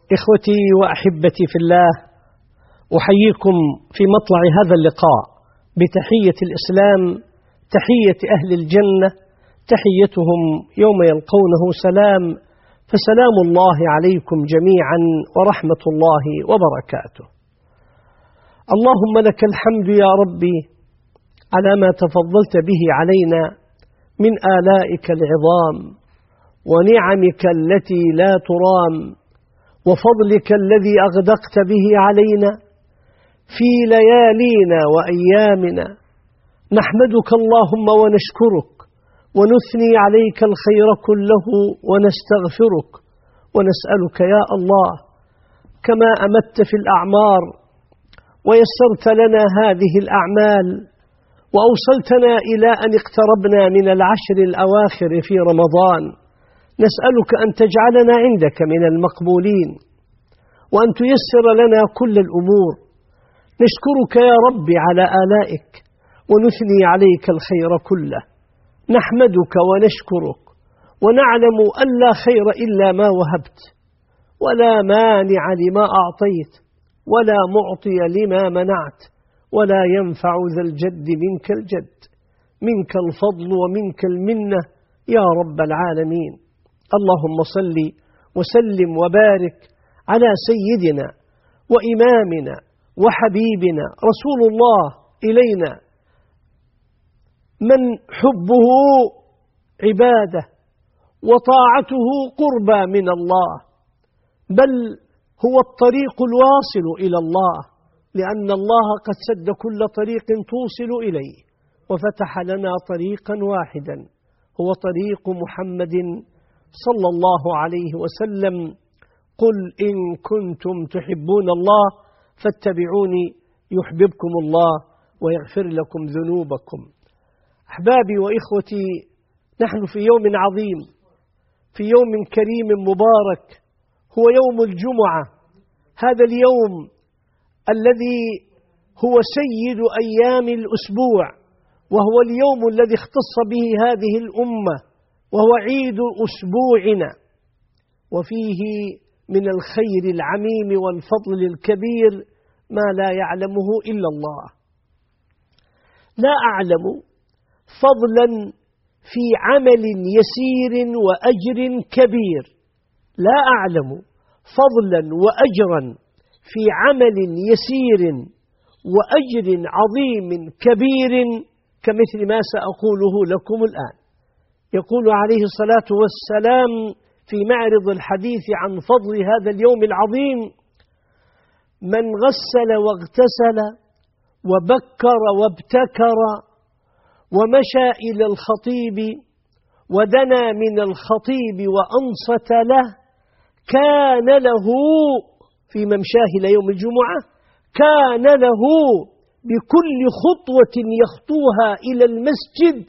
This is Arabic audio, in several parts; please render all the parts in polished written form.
إخوتي وأحبتي في الله، أحييكم في مطلع هذا اللقاء بتحية الإسلام، تحية أهل الجنة، تحيتهم يوم يلقونه سلام، فسلام الله عليكم جميعا ورحمة الله وبركاته. اللهم لك الحمد يا ربي على ما تفضلت به علينا من آلائك العظام ونعمك التي لا ترام وفضلك الذي أغدقت به علينا في ليالينا وأيامنا. نحمدك اللهم ونشكرك ونثني عليك الخير كله ونستغفرك ونسألك يا الله كما أمت في الأعمار ويسرت لنا هذه الأعمال وأوصلتنا إلى أن اقتربنا من العشر الأواخر في رمضان، نسألك أن تجعلنا عندك من المقبولين وأن تيسر لنا كل الأمور. نشكرك يا رب على آلائك ونثني عليك الخير كله. نحمدك ونشكرك ونعلم أن لا خير إلا ما وهبت، ولا مانع لما أعطيت، ولا معطي لما منعت، ولا ينفع ذا الجد منك الجد. منك الفضل ومنك المنة يا رب العالمين. اللهم صل وسلم وبارك على سيدنا وإمامنا وحبيبنا رسول الله إلينا، من حبه عبادة وطاعته قربى من الله، بل هو الطريق الواصل إلى الله، لأن الله قد سد كل طريق توصل إليه وفتح لنا طريقا واحدا، هو طريق محمد صلى الله عليه وسلم. قل إن كنتم تحبون الله فاتبعوني يحببكم الله ويغفر لكم ذنوبكم. أحبابي وإخوتي، نحن في يوم عظيم، في يوم كريم مبارك، هو يوم الجمعة. هذا اليوم الذي هو سيد أيام الأسبوع، وهو اليوم الذي اختص به هذه الأمة، وهو عيد أسبوعنا، وفيه من الخير العميم والفضل الكبير ما لا يعلمه إلا الله. لا أعلم فضلا في عمل يسير وأجر كبير، لا أعلم فضلا وأجرا في عمل يسير وأجر عظيم كبير كمثل ما سأقوله لكم الآن. يقول عليه الصلاة والسلام في معرض الحديث عن فضل هذا اليوم العظيم: من غسل واغتسل وبكر وابتكر ومشى إلى الخطيب ودنا من الخطيب وأنصت له، كان له في ممشاه ليوم الجمعة، كان له بكل خطوة يخطوها إلى المسجد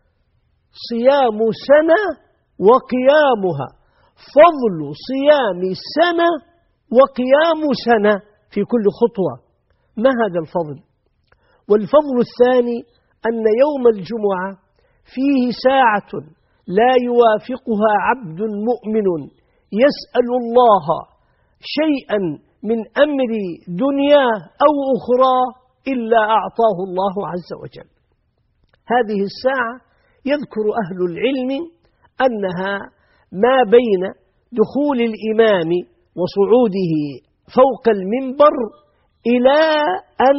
صيام سنة وقيامها. فضل صيام سنة وقيام سنة في كل خطوة، ما هذا الفضل؟ والفضل الثاني أن يوم الجمعة فيه ساعة لا يوافقها عبد مؤمن يسأل الله شيئا من أمر دنياه أو أخرى إلا أعطاه الله عز وجل. هذه الساعة يذكر أهل العلم أنها ما بين دخول الإمام وصعوده فوق المنبر إلى أن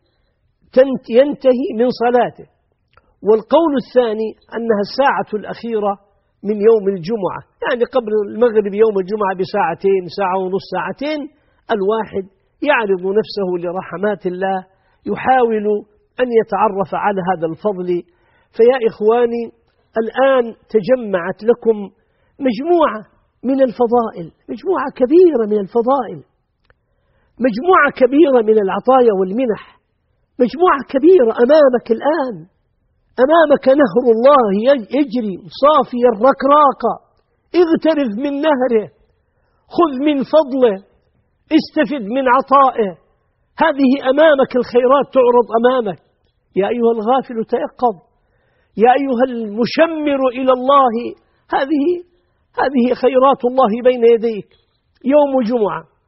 ينتهي من صلاته. والقول الثاني أنها الساعة الأخيرة من يوم الجمعة، يعني قبل المغرب يوم الجمعة بساعتين، ساعة ونص، ساعتين، الواحد يعرض نفسه لرحمات الله، يحاول أن يتعرف على هذا الفضل. فيا إخواني، الآن تجمعت لكم مجموعة من الفضائل، مجموعة كبيرة من الفضائل، مجموعة كبيرة من العطايا والمنح، مجموعة كبيرة أمامك الآن. أمامك نهر الله يجري صافيا ركراكا، اغترف من نهره، خذ من فضله، استفد من عطائه. هذه أمامك الخيرات تعرض أمامك. يا أيها الغافل تيقظ، يا أيها المشمر إلى الله، هذه خيرات الله بين يديك. يوم جمعة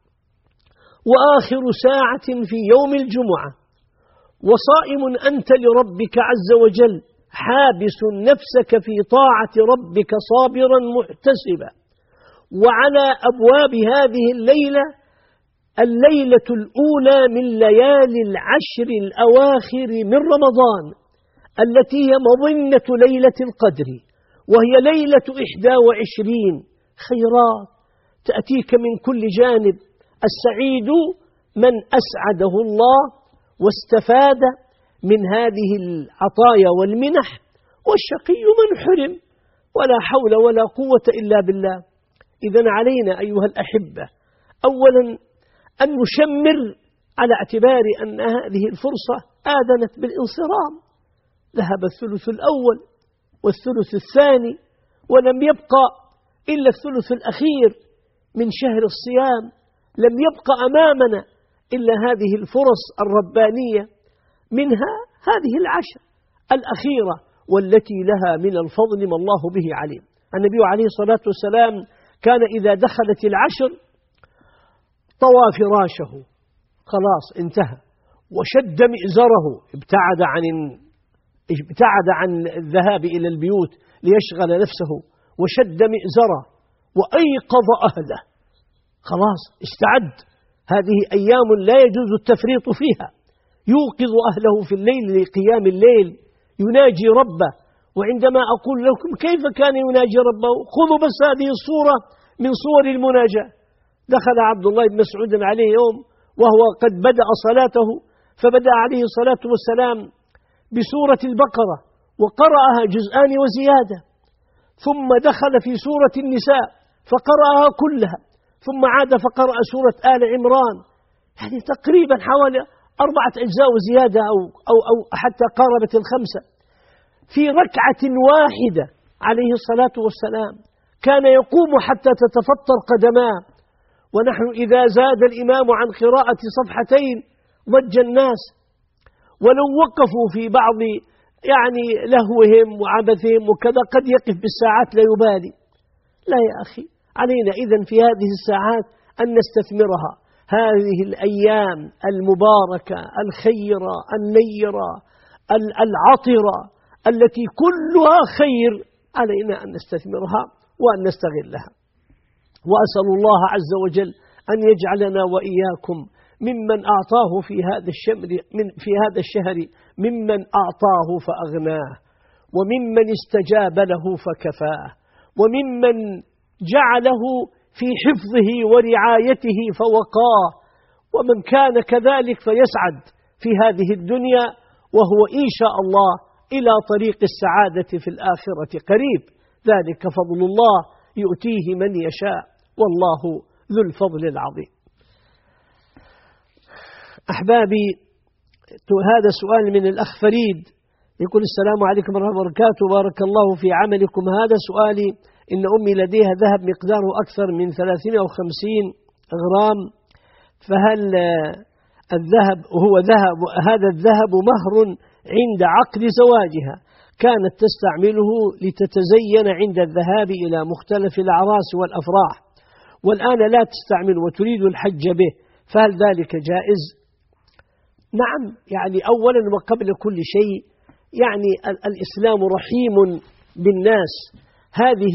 وآخر ساعة في يوم الجمعة، وصائم أنت لربك عز وجل، حابس نفسك في طاعة ربك صابرا محتسبا. وعلى أبواب هذه الليلة الأولى من ليالي العشر الأواخر من رمضان، التي هي مظنة ليلة القدر، وهي ليلة 21 خيرات تأتيك من كل جانب. السعيد من أسعده الله واستفاد من هذه العطايا والمنح، والشقي من حرم، ولا حول ولا قوة إلا بالله. إذن علينا أيها الأحبة أولا أن نشمر على اعتبار أن هذه الفرصة آذنت بالانصرام. ذهب الثلث الأول والثلث الثاني، ولم يبقى إلا الثلث الأخير من شهر الصيام. لم يبقى أمامنا إلا هذه الفرص الربانية، منها هذه العشر الأخيرة والتي لها من الفضل ما الله به عليم. النبي عليه الصلاة والسلام كان إذا دخلت العشر طوى فراشه، خلاص انتهى، وشد مئزره، ابتعد عن الذهاب إلى البيوت ليشغل نفسه، وشد مئزره وأيقظ أهله، خلاص استعد. هذه أيام لا يجوز التفريط فيها. يوقظ أهله في الليل لقيام الليل، يناجي ربه. وعندما أقول لكم كيف كان يناجي ربه، خذوا بس هذه الصورة من صور المناجاة. دخل عبد الله بن مسعود عليه يوم وهو قد بدأ صلاته، فبدأ عليه الصلاة والسلام بسورة البقرة وقرأها جزءان وزيادة، ثم دخل في سورة النساء فقرأها كلها، ثم عاد فقرأ سورة آل عمران، يعني تقريبا حوالي 4 أجزاء وزيادة أو حتى قاربت 5 في ركعة واحدة عليه الصلاة والسلام. كان يقوم حتى تتفطر قدماه، ونحن إذا زاد الإمام عن قراءة صفحتين ضج الناس، ولو وقفوا في بعض يعني لهوهم وعبثهم وكذا قد يقف بالساعات لا يبالي. لا يا أخي، علينا إذن في هذه الساعات أن نستثمرها، هذه الأيام المباركة الخيرة النيرة العطرة التي كلها خير، علينا أن نستثمرها وأن نستغلها. وأسأل الله عز وجل أن يجعلنا وإياكم ممن أعطاه في هذا الشهر ممن أعطاه فأغناه، وممن استجاب له فكفاه، وممن جعله في حفظه ورعايته فوقاه، ومن كان كذلك فيسعد في هذه الدنيا، وهو إن شاء الله إلى طريق السعادة في الآخرة قريب. ذلك فضل الله يؤتيه من يشاء، والله ذو الفضل العظيم. أحبابي، هذا سؤال من الأخ فريد، يقول: السلام عليكم ورحمة الله وبركاته، بارك الله في عملكم. هذا سؤالي: إن أمي لديها ذهب مقداره أكثر من 350 غرام، فهل هذا الذهب مهر عند عقد زواجها؟ كانت تستعمله لتتزين عند الذهاب إلى مختلف الأعراس والأفراح، والآن لا تستعمله وتريد الحج به، فهل ذلك جائز؟ نعم، يعني أولا وقبل كل شيء يعني الإسلام رحيم بالناس. هذه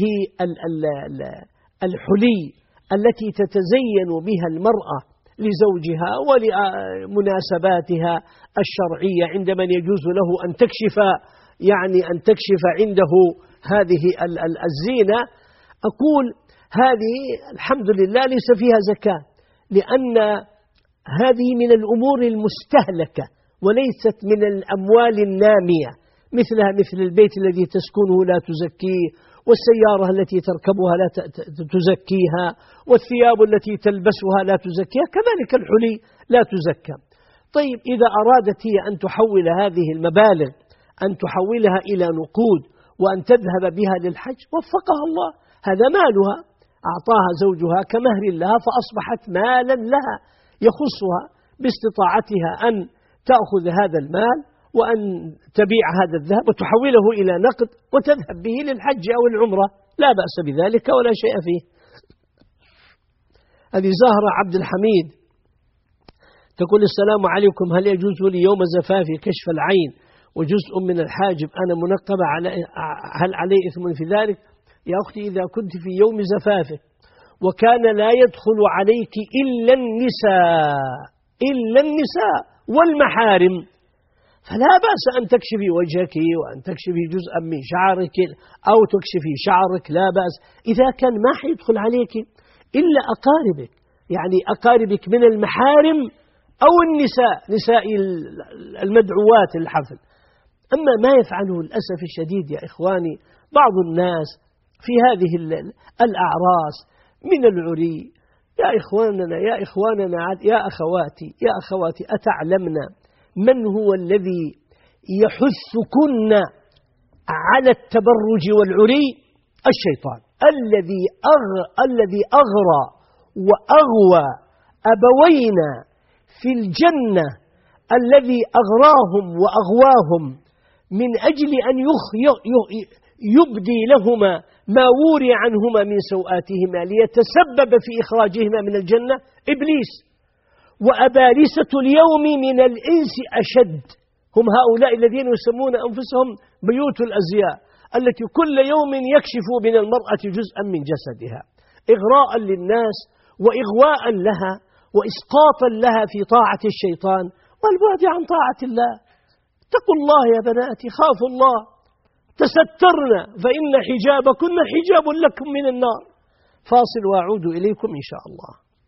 الحلي التي تتزين بها المرأة لزوجها ولمناسباتها الشرعية، عند من يجوز له أن تكشف عنده هذه الزينة، أقول هذه الحمد لله ليس فيها زكاة، لأن هذه من الأمور المستهلكة وليست من الأموال النامية، مثلها مثل البيت الذي تسكنه لا تزكيه، والسيارة التي تركبها لا تزكيها، والثياب التي تلبسها لا تزكيها، كذلك الحلي لا تزكى. طيب، إذا أرادت هي أن تحول هذه المبالغ، أن تحولها إلى نقود وأن تذهب بها للحج، وفقها الله، هذا مالها، أعطاها زوجها كمهر لها، فأصبحت مالا لها يخصها باستطاعتها أن تأخذ هذا المال وأن تبيع هذا الذهب وتحوله إلى نقد وتذهب به للحج أو العمرة، لا بأس بذلك ولا شيء فيه. هذه زهرة عبد الحميد تقول السلام عليكم، هل يجوز لي يوم زفافي كشف العين وجزء من الحاجب أنا منقبة، هل علي إثم في ذلك؟ يا أختي إذا كنت في يوم زفافك وكان لا يدخل عليك إلا النساء والمحارم، فلا بأس أن تكشفي وجهك وأن تكشفي جزءا من شعرك أو تكشفي شعرك، لا بأس. إذا كان ما حيدخل عليك إلا أقاربك، يعني أقاربك من المحارم أو نساء المدعوات الحفل. أما ما يفعله للأسف الشديد يا إخواني بعض الناس في هذه الأعراس من العري، يا إخواننا يا أخواتي أتعلمن من هو الذي يحثكن على التبرج والعري؟ الشيطان الذي أغرى وأغوى أبوينا في الجنة، الذي أغراهم وأغواهم من أجل أن يبدي لهما ما وري عنهما من سوآتهما ليتسبب في إخراجهما من الجنة إبليس. وأبالسة اليوم من الإنس أشد، هم هؤلاء الذين يسمون أنفسهم بيوت الأزياء، التي كل يوم يكشفوا من المرأة جزءا من جسدها إغراء للناس وإغواء لها وإسقاطا لها في طاعة الشيطان والبعد عن طاعة الله. اتقوا الله يا بناتي، خافوا الله، تسترنا فإن حجابكن حجاب لكم من النار. فاصل وأعود إليكم إن شاء الله.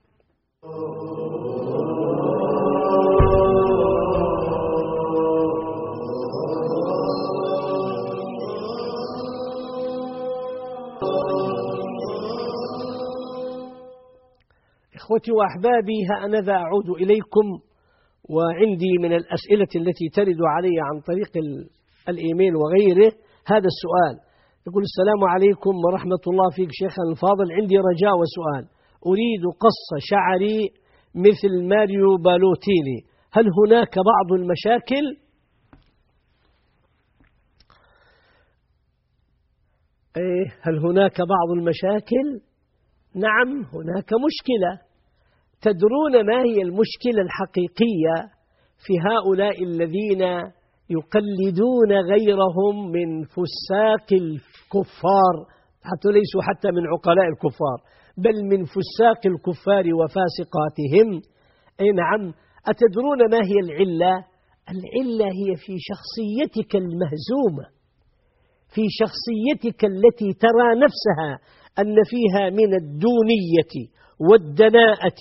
إخوتي وأحبابي، هأنذا أعود إليكم، وعندي من الأسئلة التي ترد علي عن طريق الإيميل وغيره هذا السؤال. يقول السلام عليكم ورحمة الله فيك شيخنا الفاضل، عندي رجاء وسؤال، أريد قص شعري مثل ماريو بالوتيني، هل هناك بعض المشاكل؟ هل هناك بعض المشاكل؟ نعم هناك مشكلة. تدرون ما هي المشكلة الحقيقية في هؤلاء الذين يقلدون غيرهم من فساق الكفار، حتى ليسوا حتى من عقلاء الكفار بل من فساق الكفار وفاسقاتهم؟ أي نعم. أتدرون ما هي العلة؟ العلة هي في شخصيتك المهزومة، في شخصيتك التي ترى نفسها أن فيها من الدونية والدناءة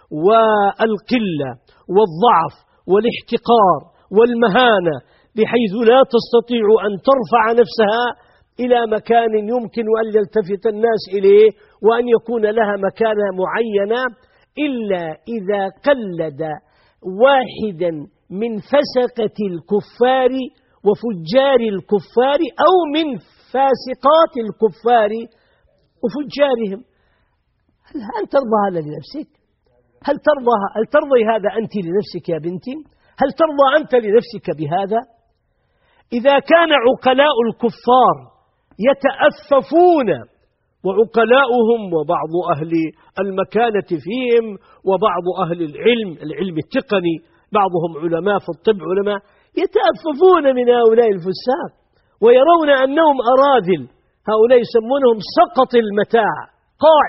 والقلة والضعف والاحتقار والمهانة، بحيث لا تستطيع أن ترفع نفسها إلى مكان يمكن أن يلتفت الناس إليه وأن يكون لها مكانة معينة، إلا إذا قلد واحدا من فسقة الكفار وفجار الكفار أو من فاسقات الكفار وفجارهم. هل ترضى هذا لنفسك؟ هل ترضي هذا أنت لنفسك يا بنتي؟ هل ترضى أنت لنفسك بهذا؟ إذا كان عقلاء الكفار يتأففون وعقلاؤهم وبعض أهل المكانة فيهم وبعض أهل العلم التقني، بعضهم علماء في الطب علماء، يتأففون من هؤلاء الفساق ويرون أنهم أراذل، هؤلاء يسمونهم سقط المتاع، قاع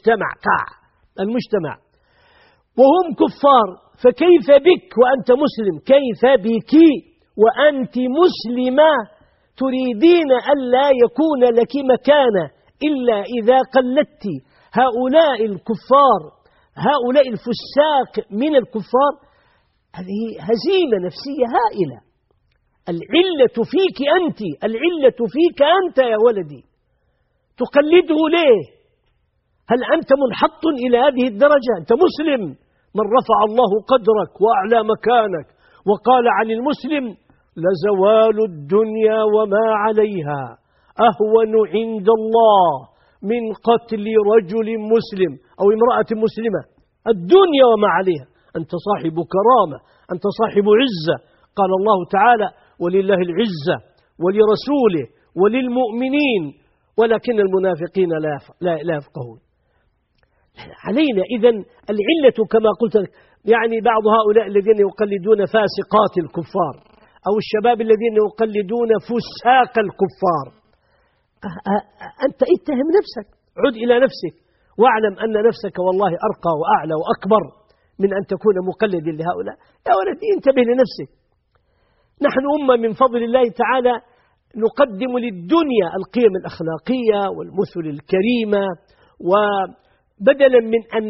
المجتمع وهم كفار. فكيف بك وأنت مسلم؟ كيف بك وأنت مسلمة تريدين ألا يكون لك مكانة إلا إذا قلدت هؤلاء الكفار، هؤلاء الفساق من الكفار؟ هذه هزيمة نفسية هائلة. العلة فيك أنت، العلة فيك أنت يا ولدي، تقلده ليه؟ هل أنت منحط إلى هذه الدرجة؟ أنت مسلم، من رفع الله قدرك وأعلى مكانك وقال عن المسلم لزوال الدنيا وما عليها أهون عند الله من قتل رجل مسلم أو امرأة مسلمة. الدنيا وما عليها، أنت صاحب كرامة، أنت صاحب عزة. قال الله تعالى ولله العزة ولرسوله وللمؤمنين ولكن المنافقين لا يفقهون. علينا إذن العلة كما قلت لك، يعني بعض هؤلاء الذين يقلدون فاسقات الكفار أو الشباب الذين يقلدون فساق الكفار، أنت اتهم نفسك، عد إلى نفسك واعلم أن نفسك والله أرقى وأعلى وأكبر من أن تكون مقلدا لهؤلاء. يا ولدي انتبه لنفسك. نحن أمة من فضل الله تعالى نقدم للدنيا القيم الأخلاقية والمثل الكريمة، وبدلا من أن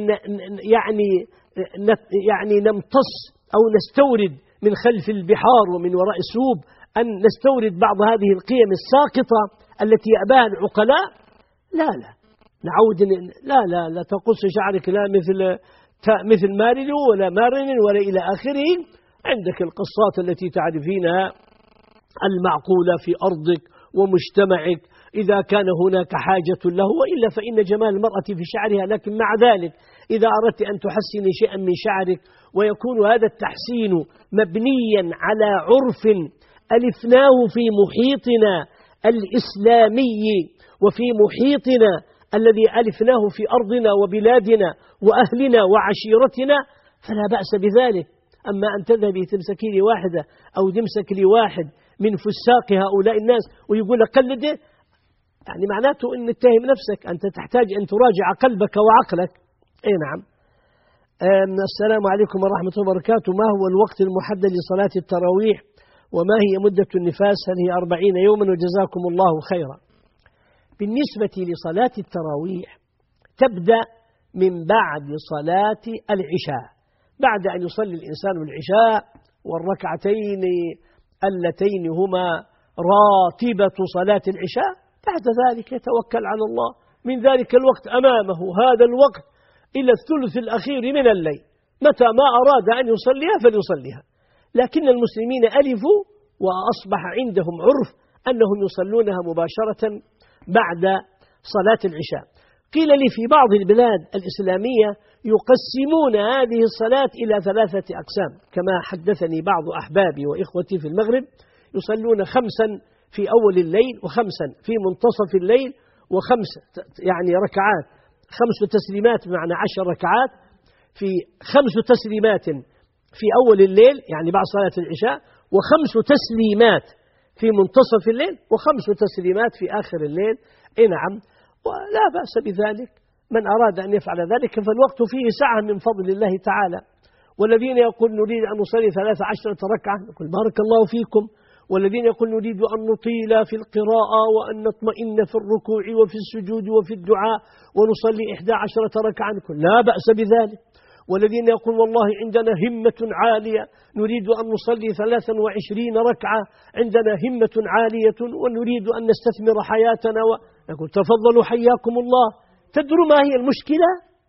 يعني نمتص أو نستورد من خلف البحار ومن وراء السوب، أن نستورد بعض هذه القيم الساقطة التي يأباها العقلاء. لا نعود، لا تقص شعرك، لا مثل مارلو ولا مارن ولا إلى آخره. عندك القصات التي تعرفينها المعقولة في أرضك ومجتمعك إذا كان هناك حاجة له، وإلا فإن جمال المرأة في شعرها. لكن مع ذلك إذا أردت أن تحسن شيئا من شعرك ويكون هذا التحسين مبنيا على عرف ألفناه في محيطنا الإسلامي وفي محيطنا الذي ألفناه في أرضنا وبلادنا وأهلنا وعشيرتنا، فلا بأس بذلك. أما أن تذهبي تمسكي لي واحدة أو تمسك لي واحد من فساق هؤلاء الناس ويقول لك قلده، يعني معناته أن تتهم نفسك. أنت تحتاج أن تراجع قلبك وعقلك. أي نعم. السلام عليكم ورحمة الله وبركاته. ما هو الوقت المحدد لصلاة التراويح وما هي مدة النفاس؟ هل هي 40 يوما؟ وجزاكم الله خيرا. بالنسبة لصلاة التراويح تبدأ من بعد صلاة العشاء، بعد أن يصلي الإنسان العشاء والركعتين اللتين هما راتبة صلاة العشاء، بعد ذلك يتوكل على الله. من ذلك الوقت أمامه هذا الوقت إلى الثلث الأخير من الليل، متى ما أراد أن يصليها فليصليها. لكن المسلمين ألفوا وأصبح عندهم عرف أنهم يصلونها مباشرة بعد صلاة العشاء. قيل لي في بعض البلاد الإسلامية يقسمون هذه الصلاة إلى 3 أقسام، كما حدثني بعض أحبابي وإخوتي في المغرب، يصلون 5 في أول الليل و5 في منتصف الليل و5 يعني ركعات، 5 تسليمات بمعنى 10 ركعات، في 5 تسليمات في أول الليل يعني بعد صلاة العشاء، و5 تسليمات في منتصف الليل، و5 تسليمات في آخر الليل. نعم، ولا بأس بذلك. من أراد أن يفعل ذلك فالوقت فيه سعة من فضل الله تعالى. والذين يقول نريد أن نصلي 13 ركعة نقول بارك الله فيكم، والذين يقول نريد أن نطيل في القراءة وأن نطمئن في الركوع وفي السجود وفي الدعاء ونصلي 11 ركعة نقول لا بأس بذلك. والذين يقول والله عندنا همة عالية نريد أن نصلي 23 ركعة، عندنا همة عالية ونريد أن نستثمر حياتنا نقول تفضلوا حياكم الله. تدروا ما هي المشكلة؟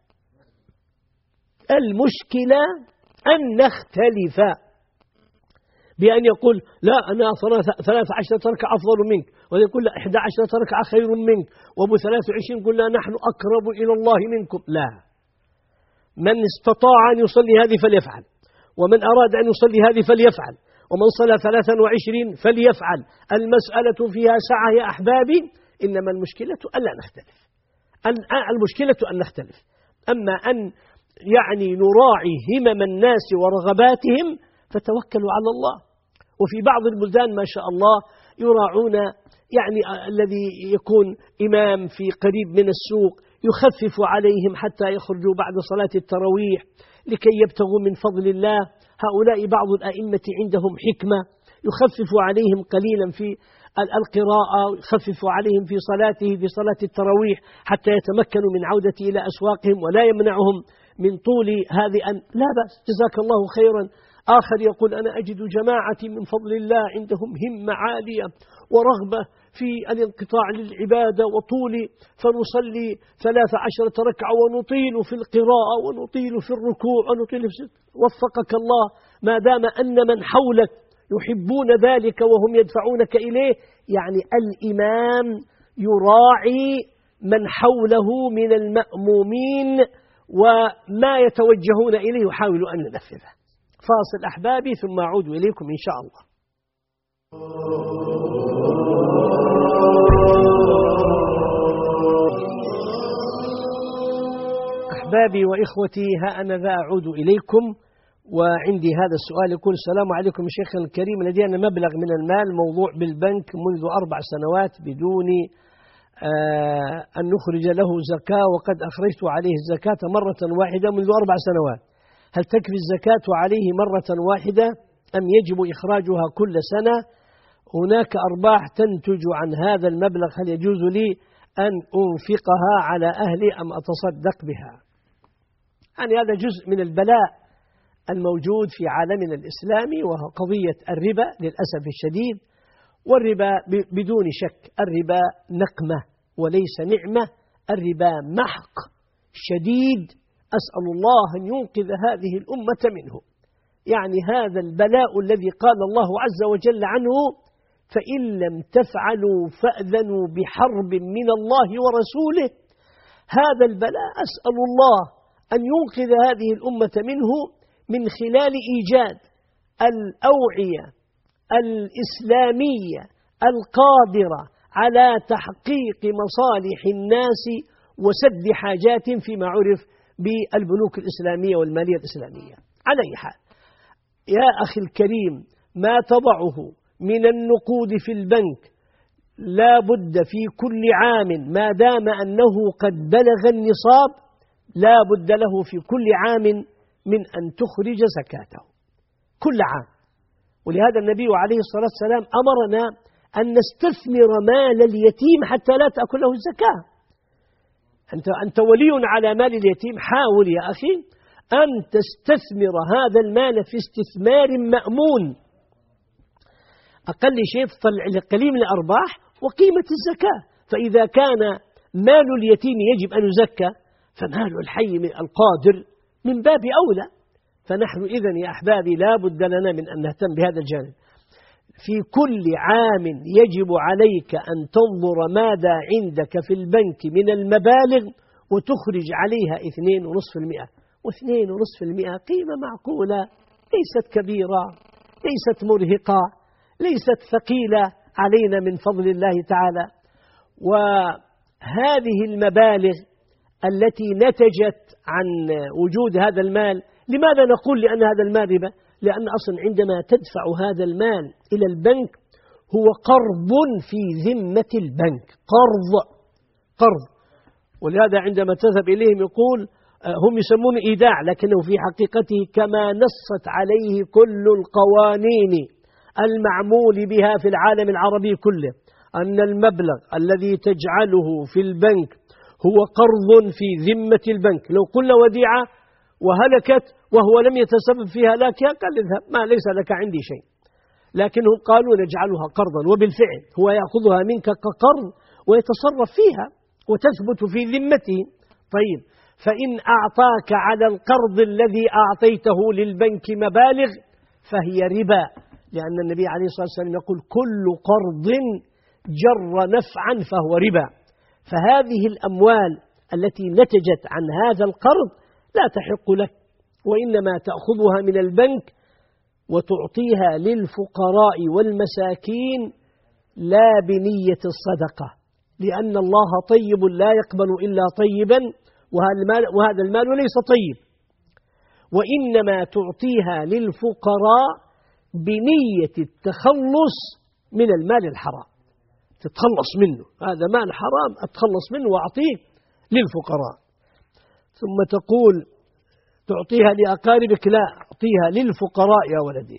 المشكلة أن نختلف، بأن يقول لا أنا 13 ركعة أفضل منك، ويقول لا 11 ركعة خير منك، وأبو 23 يقول لا نحن أقرب إلى الله منكم. لا، من استطاع أن يصلي هذه فليفعل، ومن أراد أن يصلي هذه فليفعل، ومن صلى 23 فليفعل. المسألة فيها سعة يا أحبابي، إنما المشكلة ألا نختلف. المشكلة أن نختلف. أما أن يعني نراعي همم الناس ورغباتهم فتوكلوا على الله. وفي بعض البلدان ما شاء الله يراعون، يعني الذي يكون إمام في قريب من السوق يخفف عليهم حتى يخرجوا بعد صلاة التراويح لكي يبتغوا من فضل الله. هؤلاء بعض الأئمة عندهم حكمة، يخفف عليهم قليلا في القراءة، يخفف عليهم في صلاته في صلاة التراويح حتى يتمكنوا من عودة إلى أسواقهم، ولا يمنعهم من طول هذه لا بأس، جزاك الله خيرا. آخر يقول أنا أجد جماعتي من فضل الله عندهم همة عالية ورغبة في الانقطاع للعبادة وطول، فنصلي 13 ركعة ونطيل في القراءة ونطيل في الركوع ونطيل في وفقك الله. ما دام أن من حولك يحبون ذلك وهم يدفعونك إليه، يعني الإمام يراعي من حوله من المأمومين وما يتوجهون إليه يحاول أن ينفذه. فاصل أحبابي ثم أعود إليكم إن شاء الله. أحبابي وإخوتي، ها أنا ذا أعود إليكم وعندي هذا السؤال يقول: السلام عليكم شيخنا الكريم، لدينا مبلغ من المال موضوع بالبنك منذ 4 سنوات بدون أن نخرج له زكاة، وقد أخرجت عليه الزكاة مرة واحدة منذ 4 سنوات، هل تكفي الزكاة عليه مرة واحدة أم يجب إخراجها كل سنة؟ هناك أرباح تنتج عن هذا المبلغ، هل يجوز لي أن أنفقها على أهلي أم أتصدق بها؟ يعني هذا جزء من البلاء الموجود في عالمنا الإسلامي، وهو قضية الربا للأسف الشديد. والربا بدون شك الربا نقمة وليس نعمة، الربا محق شديد، أسأل الله أن ينقذ هذه الأمة منه. يعني هذا البلاء الذي قال الله عز وجل عنه: فإن لم تفعلوا فأذنوا بحرب من الله ورسوله. هذا البلاء أسأل الله أن ينقذ هذه الأمة منه من خلال إيجاد الأوعية الإسلامية القادرة على تحقيق مصالح الناس وسد حاجات فيما عرف بالبنوك الإسلامية والمالية الإسلامية. على أي حال يا أخي الكريم، ما تضعه من النقود في البنك لا بد في كل عام ما دام أنه قد بلغ النصاب لا بد له في كل عام من أن تخرج زكاته كل عام. ولهذا النبي عليه الصلاة والسلام أمرنا أن نستثمر مال اليتيم حتى لا تأكله الزكاة. أنت ولي على مال اليتيم، حاول يا أخي أن تستثمر هذا المال في استثمار مأمون، أقل شيء تطلع قليل من الأرباح وقيمة الزكاة. فإذا كان مال اليتيم يجب أن يزكى، فمال الحي من القادر من باب أولى. فنحن إذن يا أحبابي لا بد لنا من أن نهتم بهذا الجانب. في كل عام يجب عليك أن تنظر ماذا عندك في البنك من المبالغ وتخرج عليها 2.5%. و2.5% قيمة معقولة، ليست كبيرة، ليست مرهقة، ليست ثقيلة علينا من فضل الله تعالى. وهذه المبالغ التي نتجت عن وجود هذا المال، لماذا نقول لأن هذا المال ربا؟ لأن أصلا عندما تدفع هذا المال إلى البنك هو قرض في ذمة البنك، قرض. ولهذا عندما تذهب إليهم يقول هم يسمون إيداع، لكنه في حقيقته كما نصت عليه كل القوانين المعمول بها في العالم العربي كله، أن المبلغ الذي تجعله في البنك هو قرض في ذمة البنك. لو قلنا وديعة وهلكت وهو لم يتسبب في هلاكها قال اذهب، ما ليس لك عندي شيء، لكنهم قالوا نجعلها قرضا، وبالفعل هو يأخذها منك كقرض ويتصرف فيها وتثبت في ذمته. طيب، فإن أعطاك على القرض الذي أعطيته للبنك مبالغ فهي ربا، لأن النبي عليه الصلاة والسلام يقول كل قرض جر نفعا فهو ربا. فهذه الأموال التي نتجت عن هذا القرض لا تحق لك، وإنما تأخذها من البنك وتعطيها للفقراء والمساكين لا بنية الصدقة، لأن الله طيب لا يقبل إلا طيبا، وهذا المال ليس طيب، وإنما تعطيها للفقراء بنية التخلص من المال الحرام، تتخلص منه، هذا مال حرام أتخلص منه وأعطيه للفقراء. ثم تقول تعطيها لأقاربك، لا، أعطيها للفقراء يا ولدي.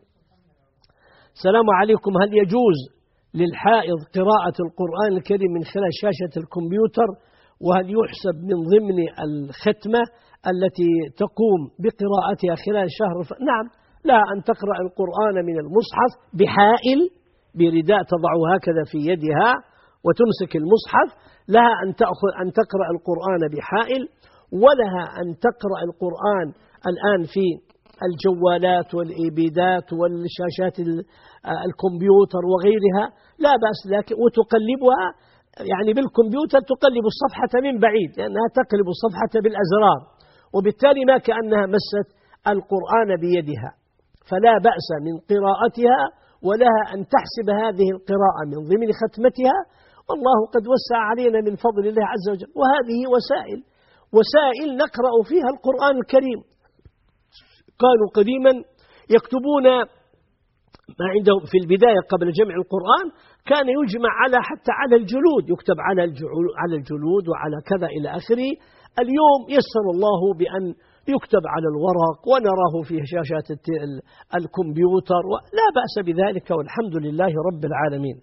السلام عليكم، هل يجوز للحائض قراءة القرآن الكريم من خلال شاشة الكمبيوتر؟ وهل يحسب من ضمن الختمة التي تقوم بقراءتها خلال شهر؟ نعم، لا، أن تقرأ القرآن من المصحف بحائل، برداء تضع هكذا في يدها وتمسك المصحف، لها أن تقرأ القرآن بحائل، ولها أن تقرأ القرآن الآن في الجوالات والإيبيدات والشاشات الكمبيوتر وغيرها، لا بأس لك، وتقلبها يعني بالكمبيوتر تقلب الصفحة من بعيد، لأنها تقلب الصفحة بالأزرار، وبالتالي ما كأنها مست القرآن بيدها، فلا بأس من قراءتها، ولها أن تحسب هذه القراءة من ضمن ختمتها، والله قد وسع علينا من فضل الله عز وجل. وهذه وسائل، وسائل نقرأ فيها القرآن الكريم. كانوا قديما يكتبون ما عندهم في البداية قبل جمع القرآن، كان يجمع حتى على الجلود، يكتب على الجلود وعلى كذا إلى آخره. اليوم يسر الله بأن يكتب على الورق ونراه في شاشات الكمبيوتر، لا بأس بذلك والحمد لله رب العالمين.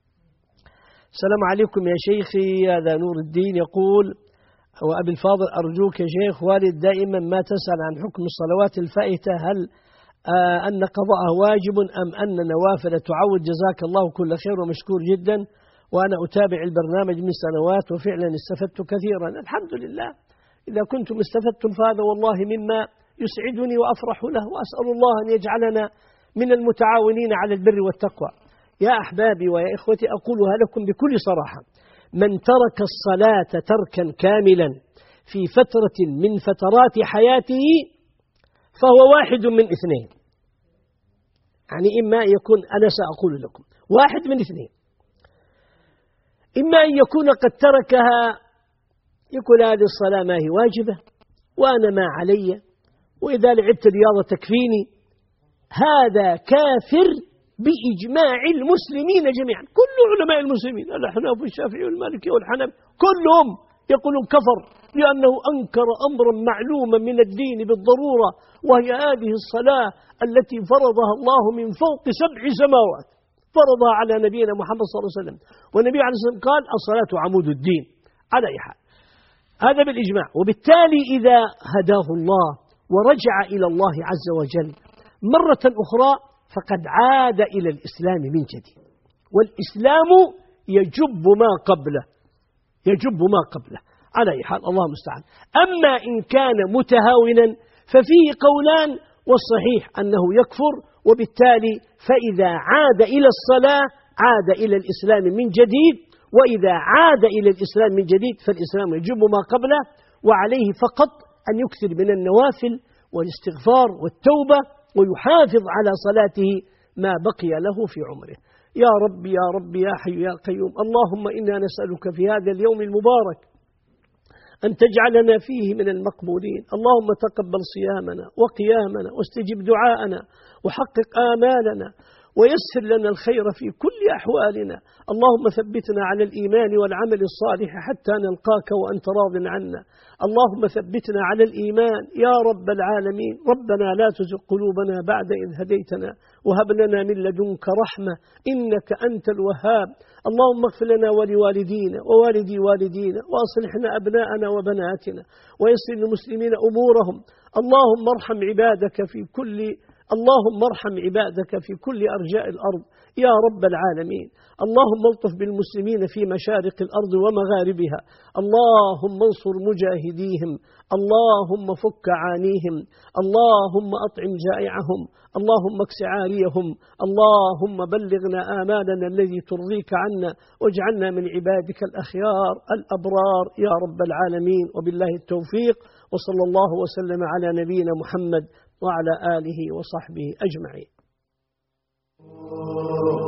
السلام عليكم يا شيخي، هذا نور الدين يقول: وأبي الفاضل أرجوك يا شيخ، والد دائما ما تسأل عن حكم الصلوات الفائتة، هل أن قضاءها واجب أم أن نوافل تعود؟ جزاك الله كل خير ومشكور جدا، وأنا أتابع البرنامج من سنوات وفعلا استفدت كثيرا. الحمد لله، إذا كنتم استفدتم فهذا والله مما يسعدني وأفرح له، وأسأل الله أن يجعلنا من المتعاونين على البر والتقوى. يا أحبابي ويا إخوتي، أقولها لكم بكل صراحة: من ترك الصلاة تركا كاملا في فترة من فترات حياته فهو واحد من اثنين. يعني إما يكون، أنا سأقول لكم واحد من اثنين: إما أن يكون قد تركها، يقول هذه الصلاة ما هي واجبة وأنا ما علي، وإذا لعبت رياضة تكفيني. هذا كافر بإجماع المسلمين جميعا، كل علماء المسلمين، الأحناف والشافعي والمالكي والحنبلي كلهم يقولون كفر، لأنه أنكر أمرا معلوما من الدين بالضرورة، وهي هذه الصلاة التي فرضها الله من فوق 7 سماوات، فرضها على نبينا محمد صلى الله عليه وسلم، والنبي عليه الصلاة والسلام قال: الصلاة عمود الدين. على أي حال، هذا بالإجماع. وبالتالي إذا هداه الله ورجع إلى الله عز وجل مرة أخرى فقد عاد إلى الإسلام من جديد، والإسلام يجب ما قبله، يجب ما قبله. على أي حال، الله المستعان. أما إن كان متهاونا ففيه قولان، والصحيح أنه يكفر، وبالتالي فإذا عاد إلى الصلاة عاد إلى الإسلام من جديد، وإذا عاد إلى الإسلام من جديد فالإسلام يجب ما قبله، وعليه فقط أن يكثر من النوافل والاستغفار والتوبة، ويحافظ على صلاته ما بقي له في عمره. يا رب يا رب يا حي يا قيوم، اللهم إنا نسألك في هذا اليوم المبارك أن تجعلنا فيه من المقبولين. اللهم تقبل صيامنا وقيامنا، واستجب دعاءنا، وحقق آمالنا، ويسر لنا الخير في كل أحوالنا. اللهم ثبتنا على الإيمان والعمل الصالح حتى نلقاك وأنت راض عنا. اللهم ثبتنا على الإيمان يا رب العالمين. ربنا لا تزغ قلوبنا بعد إذ هديتنا، وهب لنا من لدنك رحمة إنك أنت الوهاب. اللهم اغفر لنا ولوالدينا ووالدي والدينا، وأصلحنا أبناءنا وبناتنا، ويسر للمسلمين أمورهم. اللهم ارحم عبادك في كل أرجاء الأرض يا رب العالمين. اللهم الطف بالمسلمين في مشارق الأرض ومغاربها. اللهم انصر مجاهديهم، اللهم فك عانيهم، اللهم أطعم جائعهم، اللهم اكس عاريهم، اللهم بلغنا آمالنا الذي ترضيك عنا، واجعلنا من عبادك الأخيار الأبرار يا رب العالمين. وبالله التوفيق، وصلى الله وسلم على نبينا محمد وعلى آله وصحبه أجمعين.